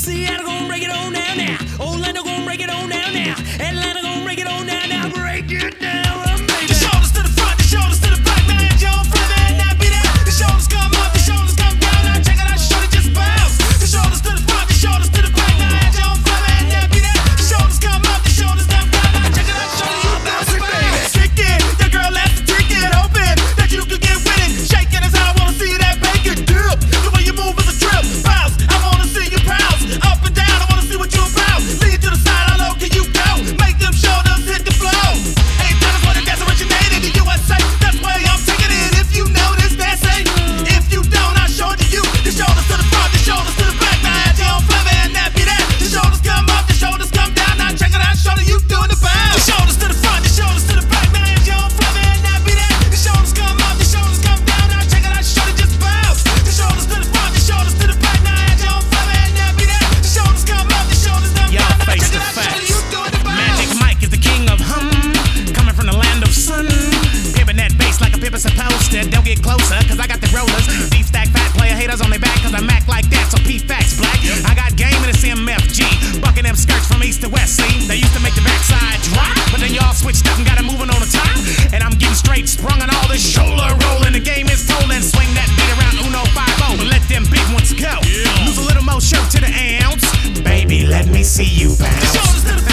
Seattle gon' break it on down now. Orlando gon' break it on down now. Atlanta gon' break it on down now. Break it down, baby. The shoulders to the front, the shoulders to the back, man. Joe front, man, that be that. The shoulders come up, the shoulders come down. Now check it out, shorty just bounce. The shoulders to the front, the shoulders to the back, man. Joe front, man, that be that. The shoulders come up, the shoulders come down. Now check it out, shorty, you bounce it, baby. Trick it, your girl has to trick it, hoping that you could get with it. Shake it as I wanna see that bacon dip. The way you move is a trip. Bounce, I wanna see you bounce. Up and down, I wanna see what you about. Lean to the side, how low can you go? Make them shoulders hit the floor. Ain't that is where the dance originated in the USA. That's where I'm taking it. If you know this, that's it. If you don't, I show it to you. The shoulders to the front, the shoulders to the back. Now you don't flip it and that be that. The shoulders come up, the shoulders come down. Now check it out, show you doing the bounce. The shoulders to the front, the shoulders to the back. Now you don't flip it and that be that. The shoulders come up, the shoulders come down. Now check it out, show you just bounce. The shoulders to the front, the shoulders to the back. Now you don't flip it and that be that. The shoulders come up, the shoulders come down. Y'all Now face check the it out, show facts. you doing the bounce. Magic Mike is the king of coming from the land of sun. Pimping that bass like a pimpin' supposed to. Don't get closer, cause I got the rollers. Deep stack fat player haters on their back, cause I Mac like that, so P-Facts black. I got game in this MFG, bucking them skirts from east to west, see? They used to make the backside drop, but then y'all switched up and got it moving on the top. And I'm getting straight sprung on all this shoulder rolling. The game is stolen, swing that beat around Uno 5-0, but let them big ones go. Lose a little more shirt to the ounce, baby, let me see you bounce. The shoulders to the